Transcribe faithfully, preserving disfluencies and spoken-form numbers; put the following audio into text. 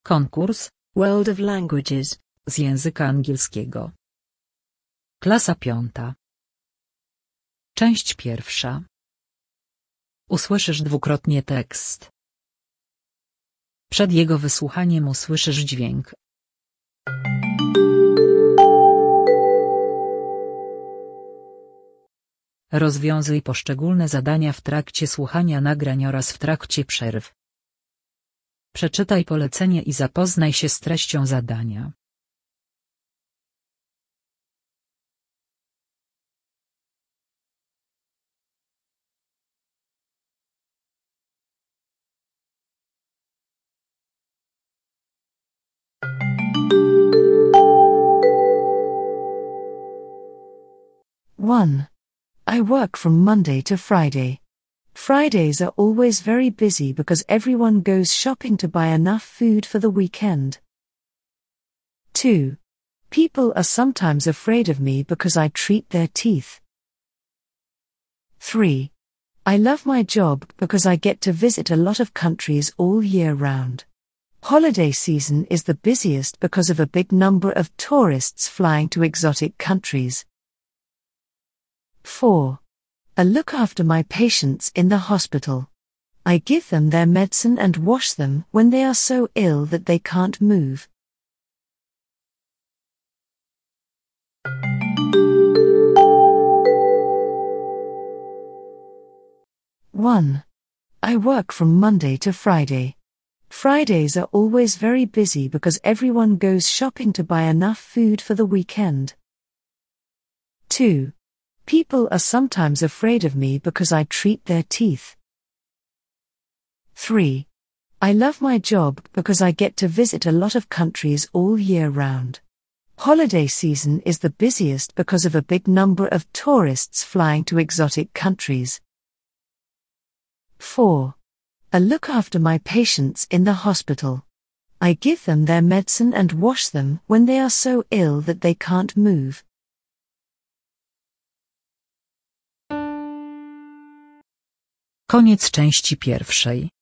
Konkurs World of Languages z języka angielskiego. Klasa piąta. Część pierwsza. Usłyszysz dwukrotnie tekst. Przed jego wysłuchaniem usłyszysz dźwięk. Rozwiązuj poszczególne zadania w trakcie słuchania nagrań oraz w trakcie przerw. Przeczytaj polecenie i zapoznaj się z treścią zadania. one. I work from Monday to Friday. Fridays are always very busy because everyone goes shopping to buy enough food for the weekend. two. People are sometimes afraid of me because I treat their teeth. three. I love my job because I get to visit a lot of countries all year round. Holiday season is the busiest because of a big number of tourists flying to exotic countries. four. I look after my patients in the hospital. I give them their medicine and wash them when they are so ill that they can't move. one. I work from Monday to Friday. Fridays are always very busy because everyone goes shopping to buy enough food for the weekend. two. People are sometimes afraid of me because I treat their teeth. three. I love my job because I get to visit a lot of countries all year round. Holiday season is the busiest because of a big number of tourists flying to exotic countries. four. I look after my patients in the hospital. I give them their medicine and wash them when they are so ill that they can't move. Koniec części pierwszej.